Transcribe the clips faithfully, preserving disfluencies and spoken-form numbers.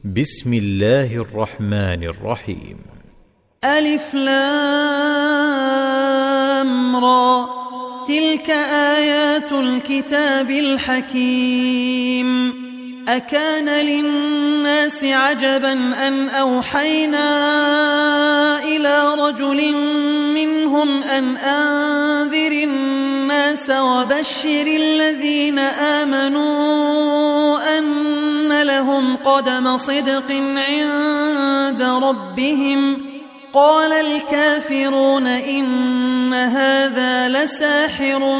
بسم الله الرحمن الرحيم. ألف لام را، تلك آيات الكتاب الحكيم. أكان للناس عجبا أن أوحينا إلى رجل منهم أن أنذر الناس وبشر الذين آمنوا أن لهم قدم صدق عند ربهم. قال الكافرون إن هذا لساحر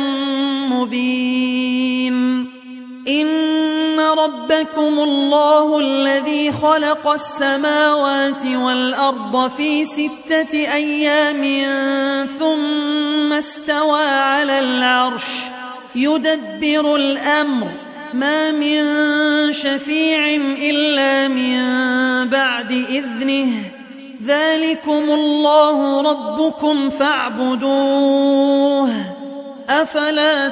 مبين. إن ربكم الله الذي خلق السماوات والأرض في ستة أيام ثم استوى على العرش يدبر الأمر، ما من شفيع إلا من بعد إذنه. ذلكم الله ربكم فاعبدوه، أفلا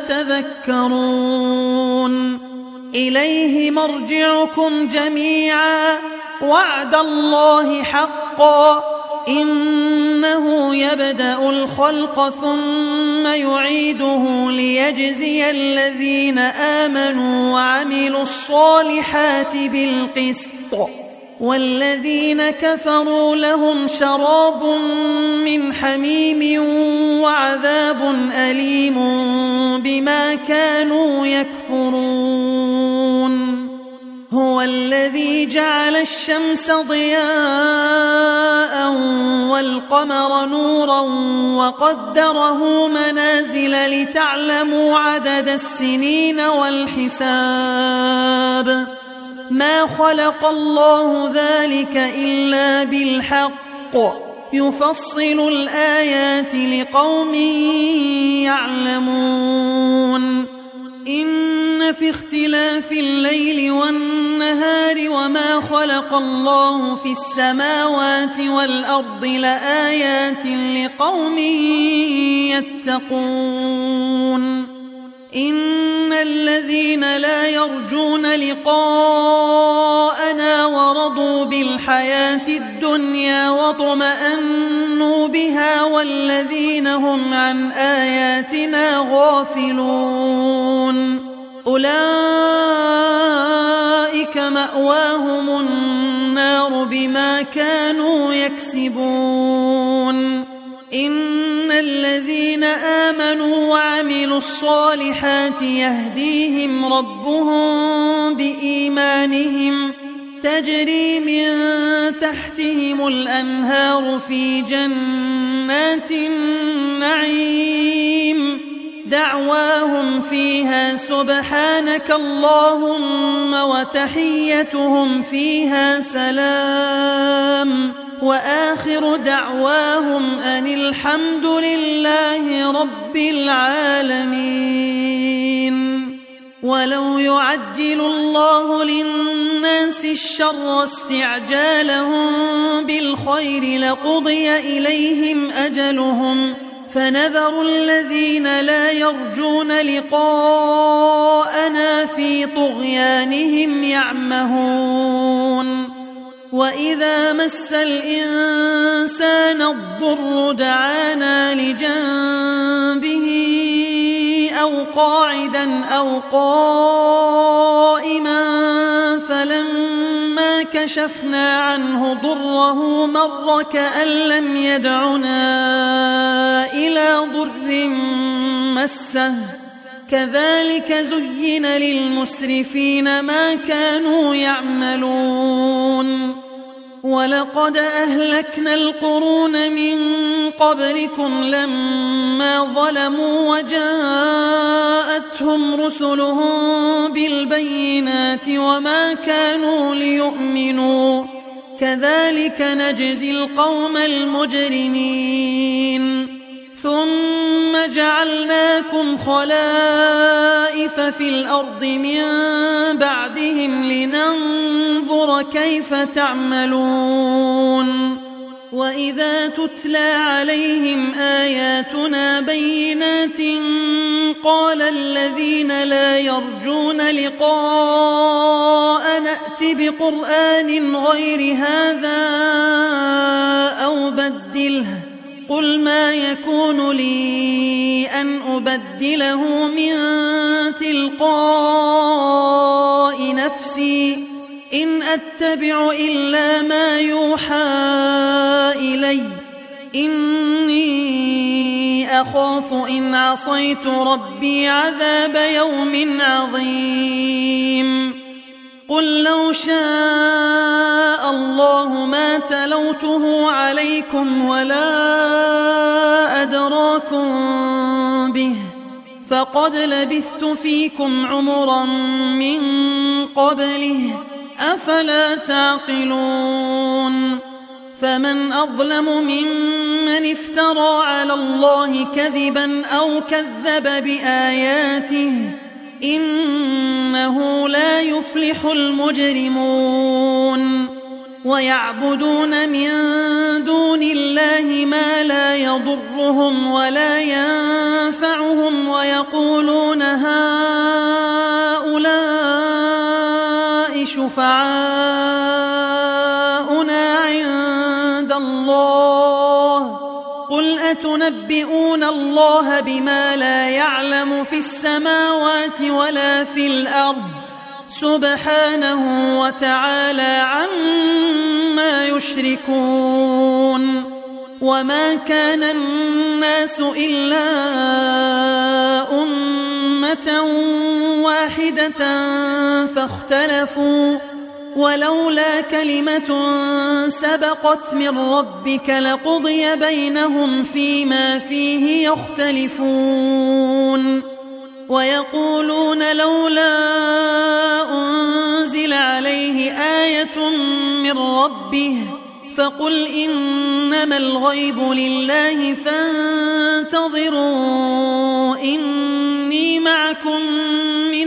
تذكرون. إليه مرجعكم جميعا، وعد الله حقا، إنه يبدأ الخلق ثم يعيده ليجزي الذين آمنوا وعملوا الصالحات بالقسط، والذين كفروا لهم شراب من حميم وعذاب أليم بما كانوا يكفرون. هو الذي جعل الشمس ضياء والقمر نورا وقدره منازل لتعلموا عدد السنين والحساب. ما خلق الله ذلك إلا بالحق، يفصل الآيات لقوم يعلمون. إن في اختلاف الليل والنهار وما خلق الله في السماوات والأرض لآيات لقوم يتقون. إن الذين لا يرجون لقاءنا ورضوا بالحياة الدنيا واطمأنوا بها والذين هم عن آياتنا غافلون أولئك مأواهم النار بما كانوا يكسبون. إن الذين آمنوا وعملوا الصالحات يهديهم ربهم بإيمانهم، تجري من تحتهم الأنهار في جنات النعيم. دعواهم فيها سبحانك اللهم وتحيتهم فيها سلام، وآخر دعواهم أن الحمد لله رب العالمين. ولو يعجل الله للناس الشر استعجالهم بالخير لقضي إليهم أجلهم، فنذر الذين لا يرجون لقاءنا في طغيانهم يعمهون. وإذا مس الإنسان الضر دعانا لجنبه أو قاعدا أو قائما، فلما كشفنا عنه ضره مر كأن لم يدعنا إلى ضر مسه. كذلك زين للمسرفين ما كانوا يعملون. ولقد أهلكنا القرون من قبلكم لما ظلموا وجاءتهم رسلهم بالبينات وما كانوا ليؤمنوا، كذلك نجزي القوم المجرمين. ثم جعلناكم خلائف في الأرض من بعدهم لننظر كيف تعملون. وإذا تتلى عليهم آياتنا بينات قال الذين لا يرجون لقاء نأت بقرآن غير هذا أو بدله قل ما يكون لي أن أبدله من تلقاء نفسي إن أتبع إلا ما يوحى إلي إني أخاف إن عصيت ربي عذاب يوم عظيم قل لو شاء الله ما تلوته عليكم ولا أدراكم به فقد لبثت فيكم عمرا من قبله أفلا تعقلون فمن أظلم ممن افترى على الله كذبا أو كذب بآياته إنه لا يفلح المجرمون ويعبدون من دون الله ما لا يضرهم ولا ينفعهم ويقولون هؤلاء شفعاؤنا عند الله قل أتنبئون الله بما لا يعلم في السماوات ولا في الأرض سبحانه وتعالى عما يشركون وما كان الناس إلا أمة واحدة فاختلفوا ولولا كلمة سبقت من ربك لقضي بينهم فيما فيه يختلفون ويقولون لولا أنزل عليه آية من ربه فقل إنما الغيب لله فانتظروا إني معكم من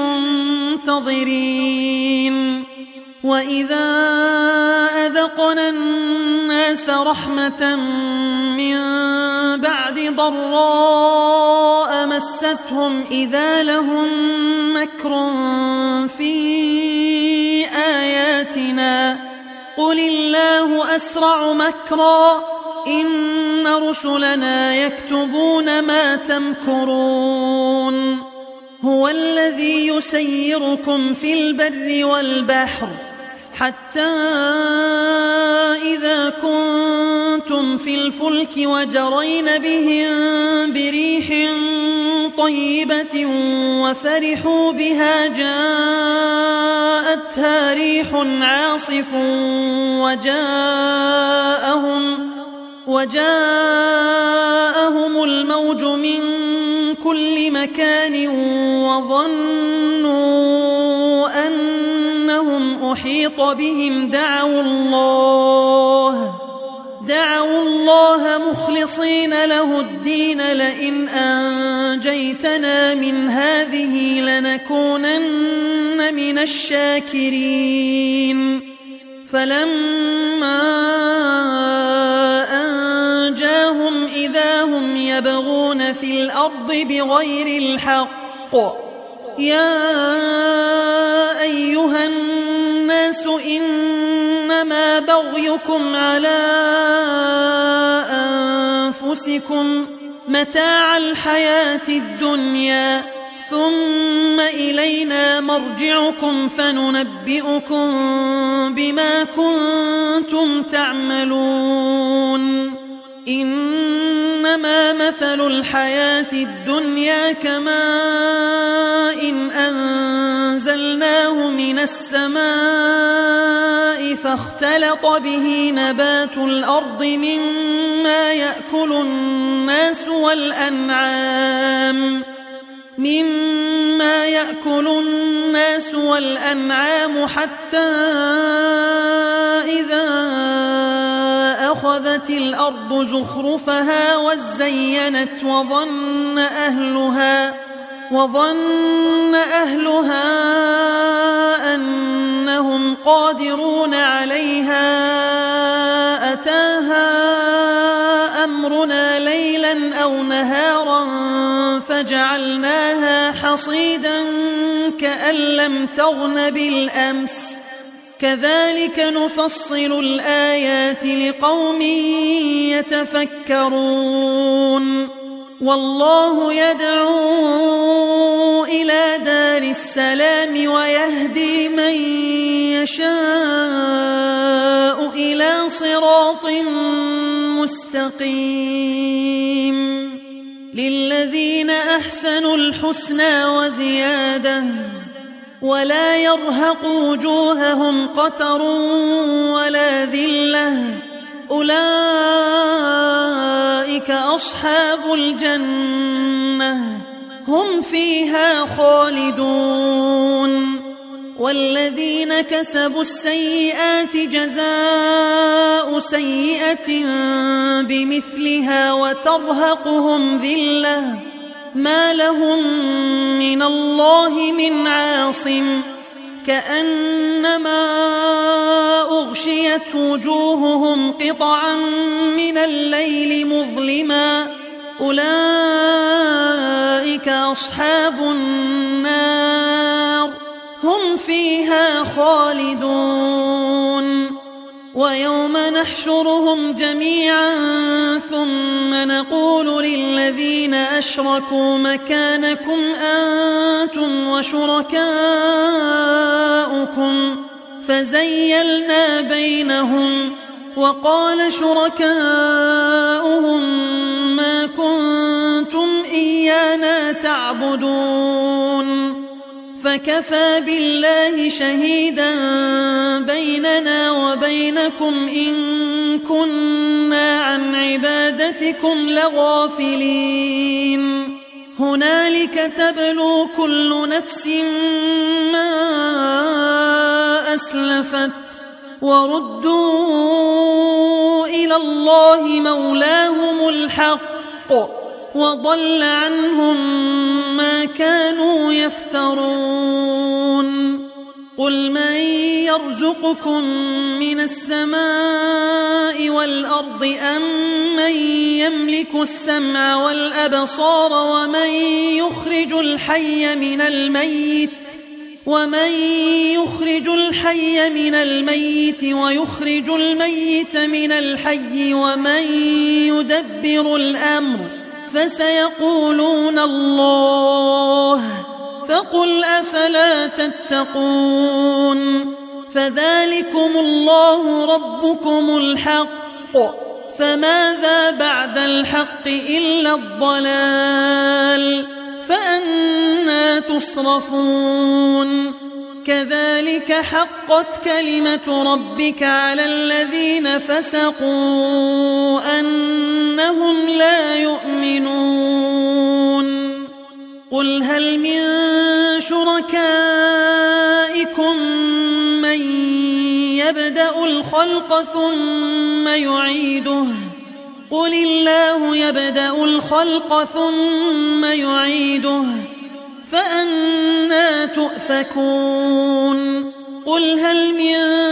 المنتظرين وإذا أذقنا الناس رحمة من بعد ضراء مستهم إذا لهم مكر في آياتنا قل الله أسرع مكرا إن رسلنا يكتبون ما تمكرون هو الذي يسيركم في البر والبحر حتى إذا كنتم في الفلك وجرين بهم بريح طيبة وفرحوا بها جاءتها ريح عاصف وجاءهم, وجاءهم الموج من كل مكان وظنوا أنهم أحيط بهم دعوا الله دعوا الله مخلصين له الدين لئن أنجيتنا من هذه لنكونن من الشاكرين فلما أنجاهم إذا هم يبغون في الأرض بغير الحق يا أيها الناس إنما بغيكم على أنفسكم متاع الحياة الدنيا ثم إلينا مرجعكم فننبئكم بما كنتم تعملون إنما مثل الحياة الدنيا كماء إن أنزلناه من السماء فاختلط به نبات الأرض مما يأكل الناس والأنعام مما يأكل الناس والأنعام حتى إذا أخذت الأرض زخرفها وزينت وظن أهلها وظن أهلها أنهم أنهم قادرون عليها أتاها أمرنا ليلا أو نهارا فجعلناها حصيدا كأن لم تغن بالأمس كذلك نفصل الآيات لقوم يتفكرون والله يدعو إلى دار السلام ويهدي من يشاء إلى صراط مستقيم للذين أحسنوا الحسنى وزيادة ولا يرهق وجوههم قتر ولا ذلة أولئك أصحاب الجنة هم فيها خالدون والذين كسبوا السيئات جزاء سيئة بمثلها وترهقهم ذلة ما لهم من الله من عاصم كأنما أغشيت وجوههم قطعا من الليل مظلما أولئك أصحاب النار هم فيها خالدون ويوم نحشرهم جميعا ثم نقول للذين أشركوا مكانكم أنتم وشركاؤكم فزيلنا بينهم وقال شركاؤهم ما كنتم إيانا تعبدون فكفى بالله شهيدا بيننا وبينكم إن كنا عن عبادتكم لغافلين هنالك تبلو كل نفس ما أسلفت وردوا إلى الله مولاهم الحق وضل عنهم ما كانوا يفترون قل من يرزقكم من السماء والأرض أم من يملك السمع والأبصار ومن يخرج الحي من الميت ومن يخرج الحي من الميت ويخرج الميت من الحي ومن يدبر الأمر فسيقولون الله فقل أفلا تتقون فذلكم الله ربكم الحق فماذا بعد الحق إلا الضلال فأنى تصرفون كذلك حقت كلمة ربك على الذين فسقوا أنهم لا يؤمنون قل هل من شركائكم من يبدأ الخلق ثم يعيده قل الله يبدأ الخلق ثم يعيده فأنى تؤفكون قل هل من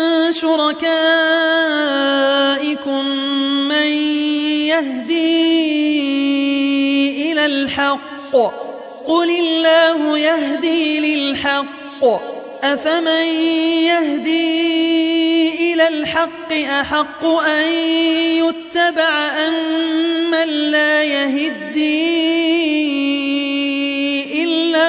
شركائكم من يهدي إلى الحق قل الله يهدي للحق أفمن يهدي إلى الحق أحق أن يتبع أم من لا يهدي إلا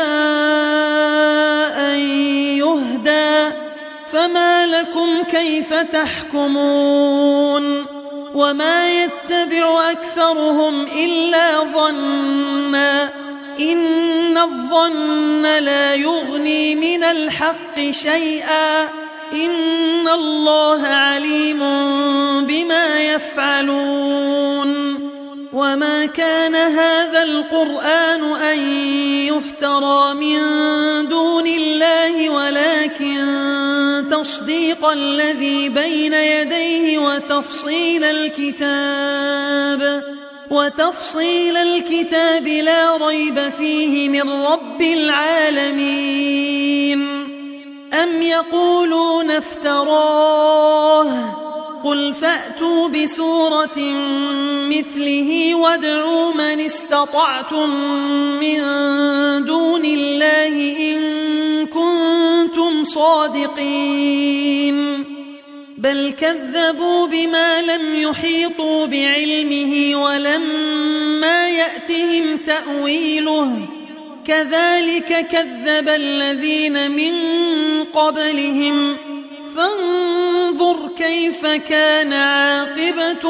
أن يهدى فما لكم كيف تحكمون وما يتبع أكثرهم إلا ظنا إن الظن لا يغني من الحق شيئا إن الله عليم بما يفعلون وما كان هذا القرآن أن يفترى من دون الله ولكن تصديق الذي بين يديه وتفصيل الكتاب وتفصيل الكتاب لا ريب فيه من رب العالمين أم يقولون افتراه قل فأتوا بسورة مثله وادعوا من استطعتم من دون الله إن كنتم صادقين بل كذبوا بما لم يحيطوا بعلمه ولما يأتهم تأويله كذلك كذب الذين من قبلهم فانظر كيف كان عاقبة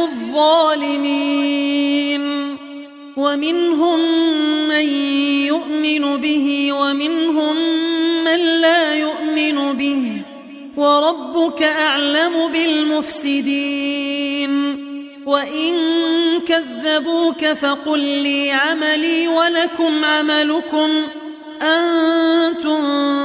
الظالمين ومنهم من يؤمن به ومنهم من لا يؤمن به وربك أعلم بالمفسدين وإن كذبوك فقل لي عملي ولكم عملكم أنتم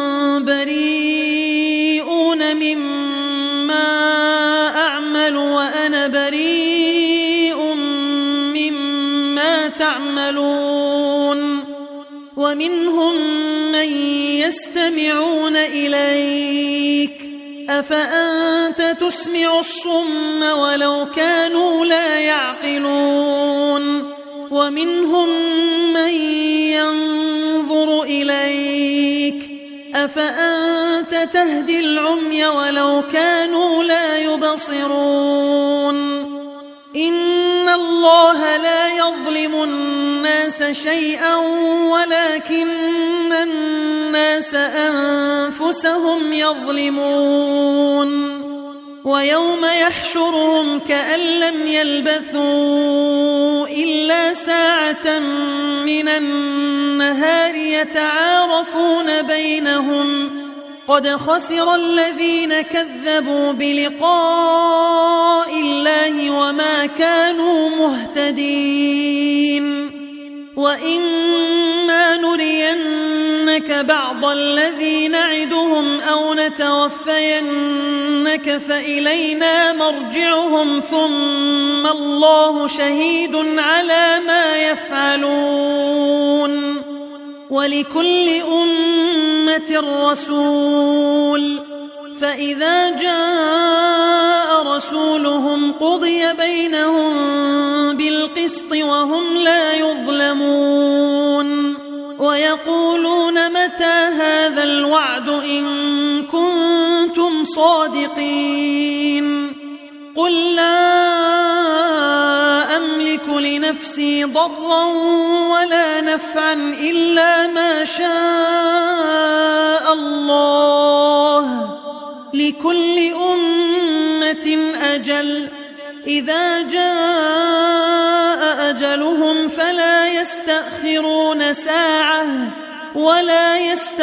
بريئون مما أعمل وأنا بريء مما تعملون ومنهم من يستمعون إليك أفأنت تسمع الصم ولو كانوا لا يعقلون ومنهم من ينظر إليك أفأنت تهدي العمي ولو كانوا لا يبصرون إن الله لا يظلم الناس شيئا ولكن الناس أنفسهم يظلمون ويوم يحشرهم كأن لم يلبثوا إلا ساعة من النهار يتعارفون بينهم قد خسر الذين كذبوا بلقاء الله وما كانوا مهتدين وإما نرينك بعض الذي نعدهم أو نتوفينك فإلينا مرجعهم ثم الله شهيد على ما يفعلون ولكل أمة رسول فإذا جاء رسولهم قضي بينهم بالقسط وهم لا يظلمون ويقولون متى هذا الوعد إن كنتم صادقين قل لا أملك لنفسي ضرا ولا نفعا إلا ما شاء الله لكل أمة أجل إذا جاء أجلهم فلا يستأخرون ساعة ولا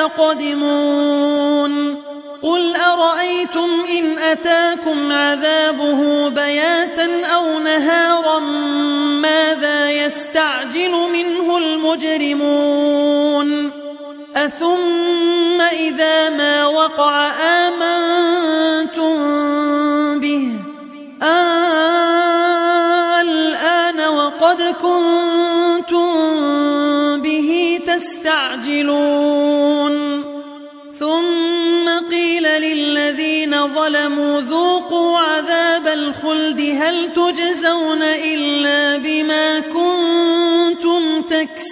يستقدمون قل أرأيتم إن أتاكم عذابه بياتا أو نهارا ماذا يستعجل منه المجرمون أثم إذا ما وقع آمنتم به الآن وقد كنتم به تستعجلون ثم قيل للذين ظلموا ذوقوا عذاب الخلد هل تجزون إلا بما كنتم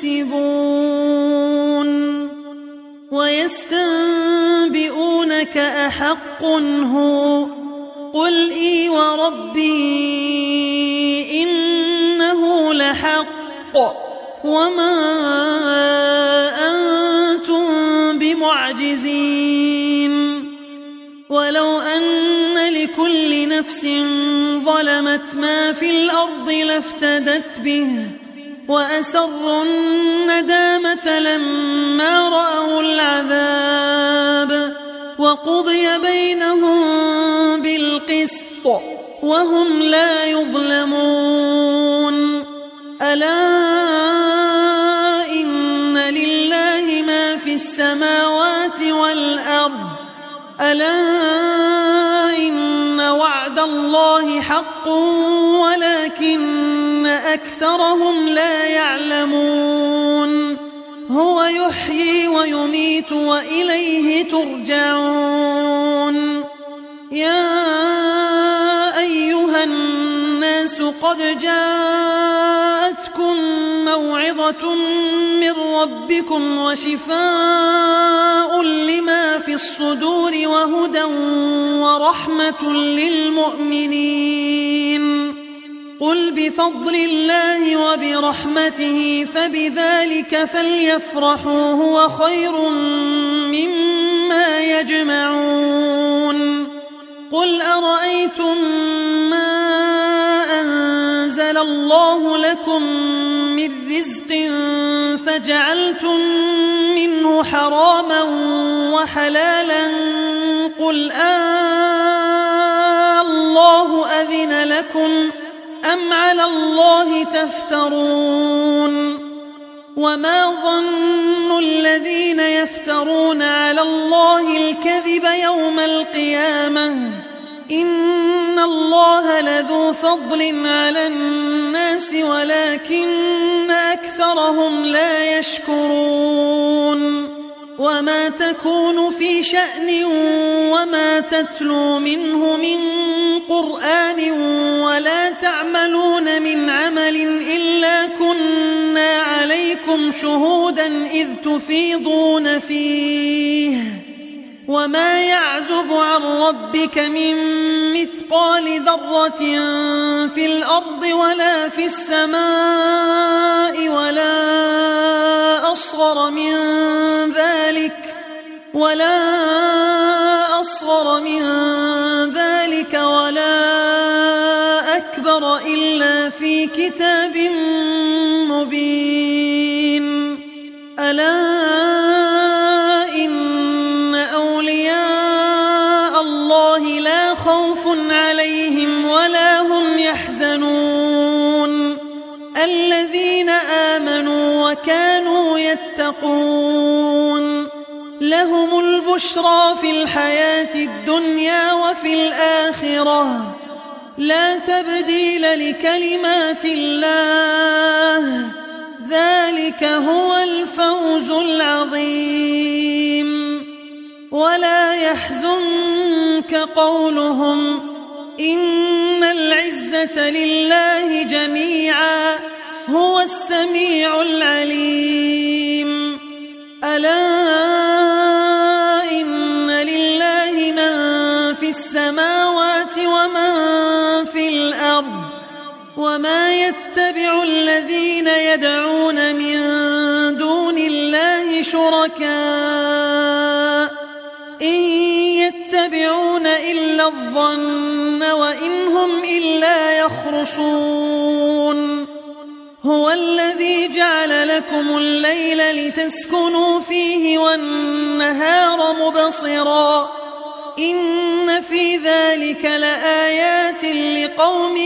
تكسبون ويستنبئونك أحق هو قل إي وربي إنه لحق وما أنتم بمعجزين ولو أن لكل نفس ظلمت ما في الأرض لافتدت به وأسروا الندامة لما رأوا العذاب وقضي بينهم بالقسط وهم لا يظلمون ألا إن لله ما في السماوات والأرض ألا إن وعد الله حق ولكن أكثرهم لا يعلمون هو يحيي ويميت وإليه ترجعون يا أيها الناس قد جاءتكم موعظة من ربكم وشفاء لما في الصدور وهدى ورحمة للمؤمنين قل بفضل الله وبرحمته فبذلك فليفرحوا هو خير مما يجمعون قل أرأيتم ما أنزل الله لكم من رزق فجعلتم منه حراما وحلالا قل آه الله أذن لكم أم على الله تفترون وما ظن الذين يفترون على الله الكذب يوم القيامة إن الله لذو فضل على الناس ولكن أكثرهم لا يشكرون وما تكون في شأن وما تتلو منه من قرآن ولا تعملون من عمل إلا كنا عليكم شهودا إذ تفيضون فيه وما يعزب عن ربك من مثقال ذرة في الأرض ولا في السماء ولا أصغر من ذلك ولا أصغر من ذلك ولا أكبر إلا في كتاب مبين ألا إن أولياء الله لا خوف عليهم ولا هم يحزنون الذين آمنوا وكانوا يتقون لهم البشرى في الحياة الدنيا وفي الآخرة لا تبديل لكلمات الله ذلك هو الفوز العظيم ولا يحزنك قولهم إن العزة لله جميعا هو السميع العليم ألا إن لله من في السماوات ومن في الأرض وما يتبع الذين يدعون من دون الله شركاء إن يتبعون إلا الظن وإن هم إلا يخرصون هو الذي جعل لكم الليل لتسكنوا فيه والنهار مبصرا إن في ذلك لآيات لقوم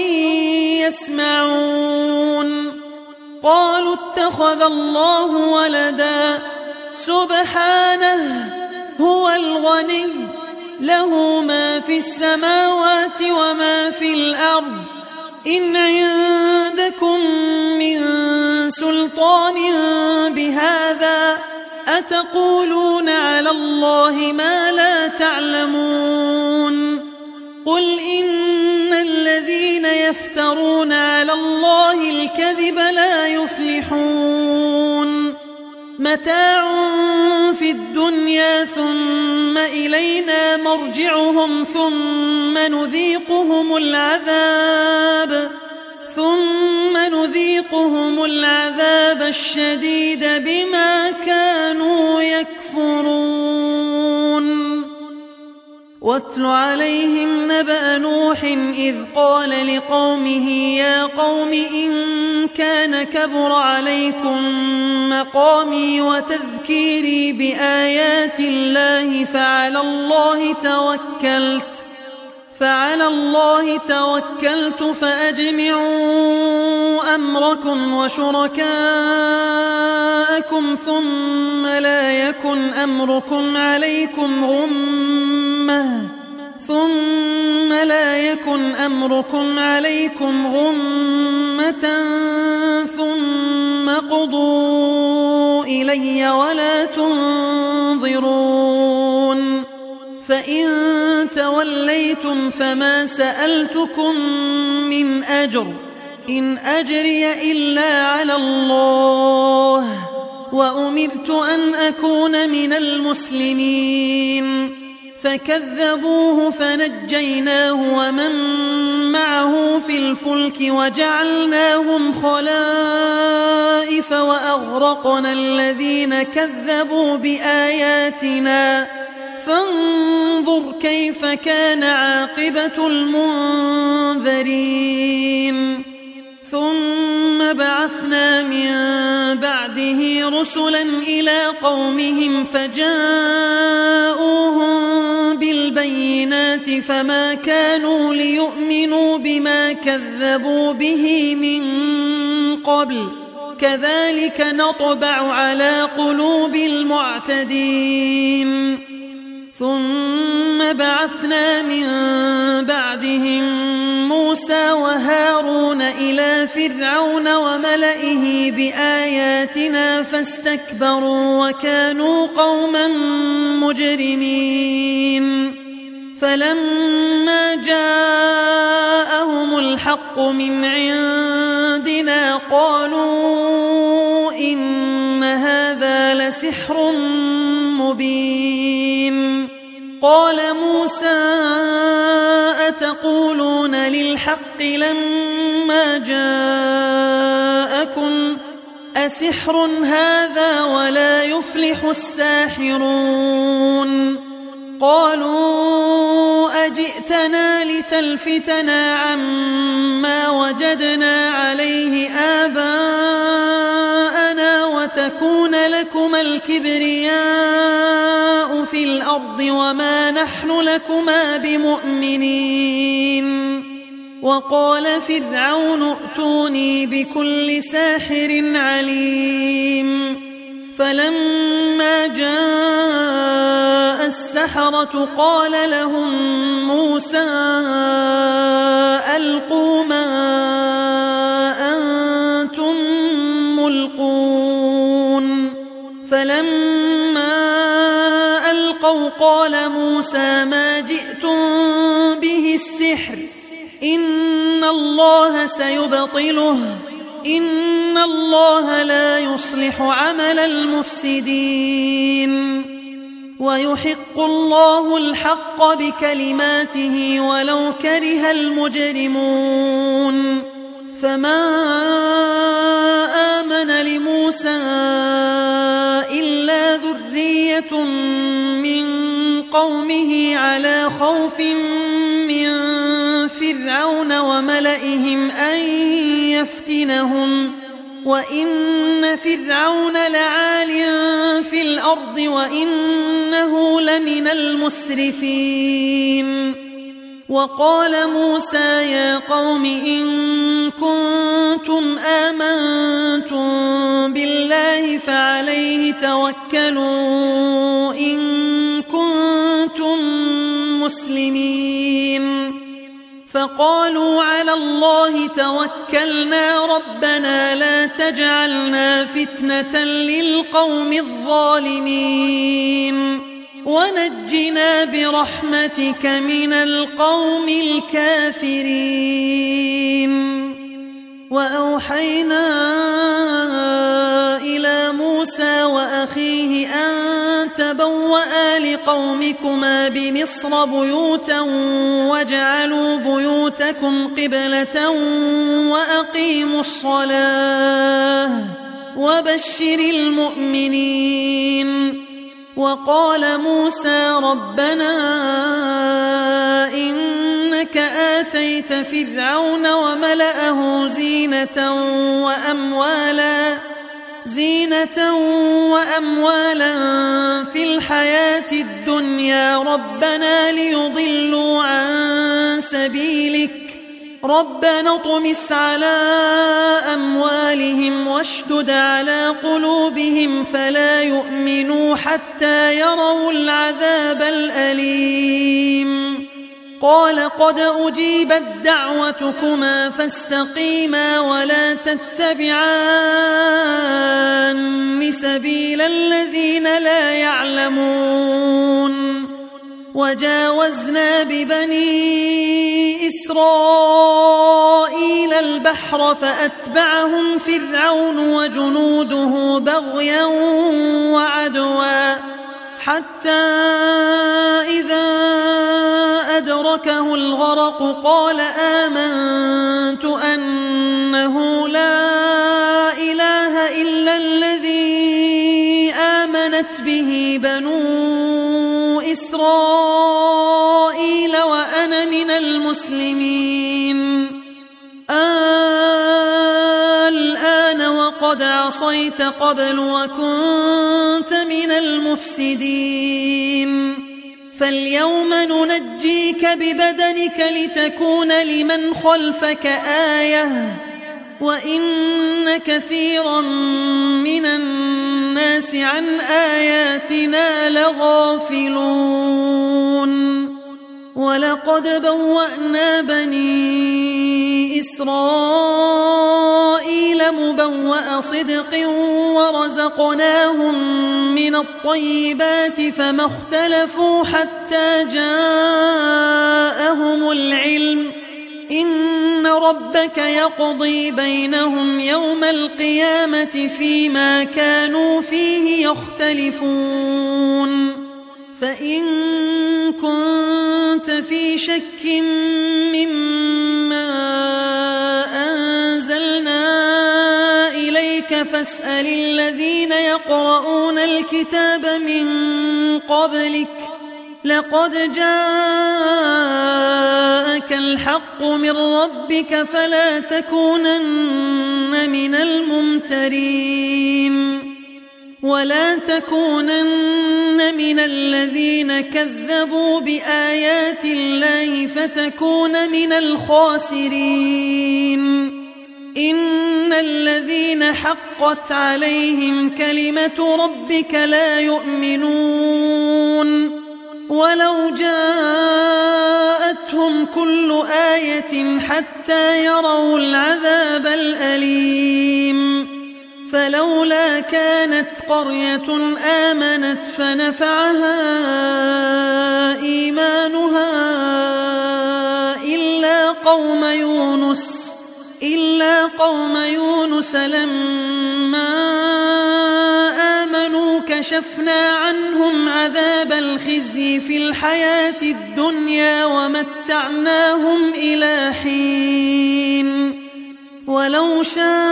يسمعون قالوا اتخذ الله ولدا سبحانه هو الغني له ما في السماوات وما في الأرض إن عندكم من سلطان بهذا أتقولون على الله ما لا تعلمون قل إن الذين يفترون على الله الكذب لا يفلحون متاع في الدنيا ثم إلينا مرجعهم ثم نذيقهم العذاب ثم نذيقهم العذاب الشديد بما كانوا يكفرون واتل عليهم نبأ نوح إذ قال لقومه يا قوم إن كان كبر عليكم مقامي وتذكيري بآيات الله فعلى الله توكلت فعلى الله توكلت فأجمعوا أمركم وشركاءكم ثم لا يكن أمركم عليكم غمة ثم لا يكن أمركم عليكم غمة ثم قضوا إلي ولا تنظرون فإن توليتم فما سألتكم من أجر إن أجري إلا على الله وأمرت أن أكون من المسلمين فكذبوه فنجيناه ومن معه في الفلك وجعلناهم خلائف وأغرقنا الذين كذبوا بآياتنا فانظر كيف كان عاقبة المنذرين ثم بعثنا من بعده رسلا إلى قومهم فجاءوهم بالبينات فما كانوا ليؤمنوا بما كذبوا به من قبل كذلك نطبع على قلوب المعتدين ثم بعثنا من بعدهم موسى وهارون إلى فرعون وملئه بآياتنا فاستكبروا وكانوا قوما مجرمين فلما جاءهم الحق من عندنا قالوا إن هذا لسحر مبين قال موسى أتقولون للحق لما جاءكم أسحر هذا ولا يفلح الساحرون قالوا أجئتنا لتلفتنا عما وجدنا عليه آباءنا وتكون لكما الكبرياء في الأرض وما نحن لكما بمؤمنين وقال فرعون ائتوني بكل ساحر عليم فلما جاء السحرة قال لهم موسى ألقوا ما أنتم ملقون فلما ألقوا قال موسى ما جئتم به السحر إن الله سيبطله إن الله لا يصلح عمل المفسدين ويحق الله الحق بكلماته ولو كره المجرمون فما آمن لموسى إلا ذرية من قومه على خوف من فرعون وملئهم أن يفتنهم وإن فرعون لعال في الأرض وإنه لمن المسرفين وقال موسى يا قوم إن كنتم آمنتم بالله فعليه توكلوا إن كنتم مسلمين فقالوا على الله توكلنا ربنا لا تجعلنا فتنة للقوم الظالمين ونجنا برحمتك من القوم الكافرين وأوحينا إلى موسى وأخيه أن تبوأ لقومكما بمصر بيوتا واجعلوا بيوتكم قبلة وأقيموا الصلاة وبشر المؤمنين وقال موسى ربنا إنك آتيت فرعون وملأه زينة وأموالا زينة وأموالا في الحياة الدنيا ربنا ليضلوا عن سبيلك ربنا اطمس على أموالهم واشدد على قلوبهم فلا يؤمنوا حتى يروا العذاب الأليم قال قد أجيبت دعوتكما فاستقيما ولا تتبعان سبيل الذين لا يعلمون وجاوزنا ببني إسرائيل البحر فأتبعهم فرعون وجنوده بغيا وعدوا حتى إذا أدركه الغرق قال آمنت أنه لا إله إلا الذي آمنت به بنو إسرائيل وأنا من المسلمين الآن وقد عصيت قبل وكنت من المفسدين فاليوم ننجيك ببدنك لتكون لمن خلفك آية وإن كثيرا من الناس عن آياتنا لغافلون ولقد بوأنا بني إسرائيل مبوأ صدق ورزقناهم من الطيبات فما اختلفوا حتى جاءهم العلم إن ربك يقضي بينهم يوم القيامة فيما كانوا فيه يختلفون فإن كنت في شك مما أنزلنا إليك فاسأل الذين يقرؤون الكتاب من قبلك لقد جاءك الحق من ربك فلا تكونن من الممترين ولا تكونن من الذين كذبوا بآيات الله فتكون من الخاسرين إن الذين حقت عليهم كلمة ربك لا يؤمنون ولو جاءتهم كل آية حتى يروا العذاب الأليم فلولا كانت قرية آمنت فنفعها إيمانها إلا قوم يونس إلا قوم يونس لما آمنوا كشفنا عنهم عذاب الخزي في الحياة الدنيا ومتعناهم إلى حين ولو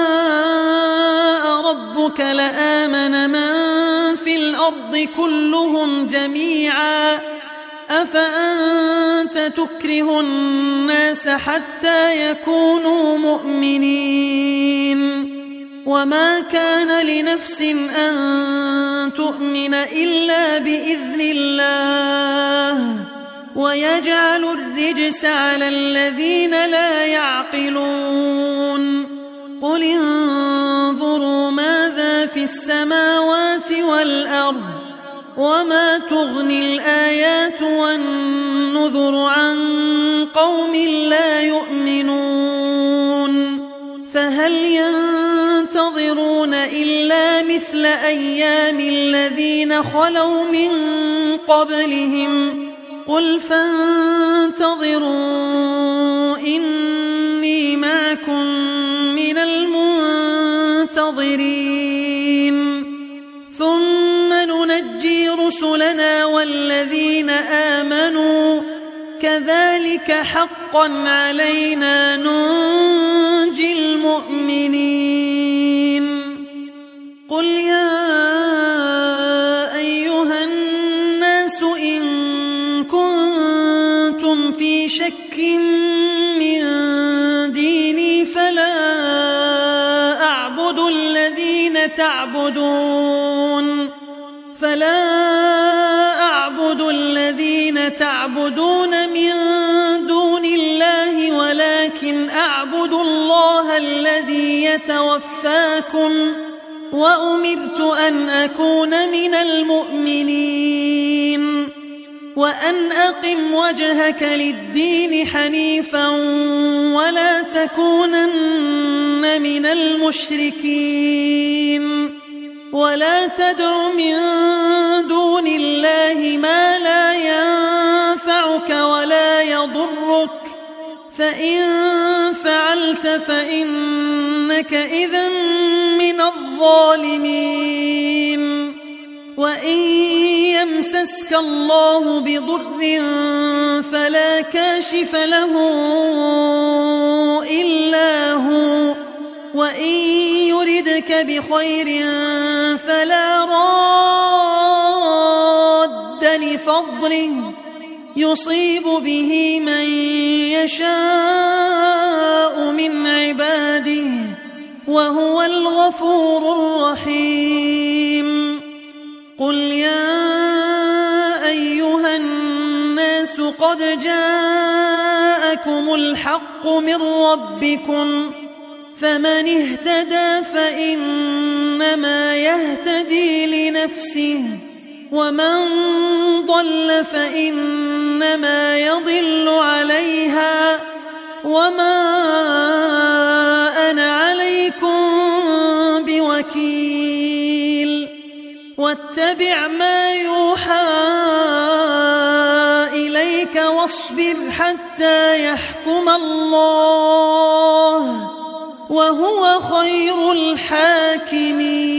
شاء ربك لآمن من في الأرض كلهم جميعا أفأنت تكره الناس حتى يكونوا مؤمنين وما كان لنفس أن تؤمن إلا بإذن الله ويجعل الرجس على الذين لا يعقلون قل انظروا ماذا في السماوات والأرض وما تغني الآيات والنذر عن قوم لا يؤمنون فهل ينتظرون إلا مثل أيام الذين خلوا من قبلهم قل فانتظروا إني معكم من المنتظرين ثم ننجي رسلنا والذين آمنوا كذلك حقا علينا ننجي المؤمنين قل يا أيها الناس إن كنتم في شك من ديني فلا أعبد الذين تعبدون فلا أعبد الذين تعبدون من دون الله ولكن أعبد الله الذي يتوفاكم وأمرت أن أكون من المؤمنين وأن أقم وجهك للدين حنيفا ولا تكونن من المشركين ولا تدع من دون الله ما لا ينفعك ولا يضرك فإن فعلت فإنك إذن من الظالمين وإن يمسسك الله بضر فلا كاشف له إلا هو وإن يردك بخير فلا راد لفضله يصيب به من يشاء من عباده وهو الغفور الرحيم قل يا أيها الناس قد جاءكم الحق من ربكم فمن اهتدى فإنما يهتدي لنفسه ومن ضل فإنما يضل عليها وما أنا عليكم بوكيل واتبع ما يوحى إليك واصبر حتى يحكم الله وهو خير الحاكمين.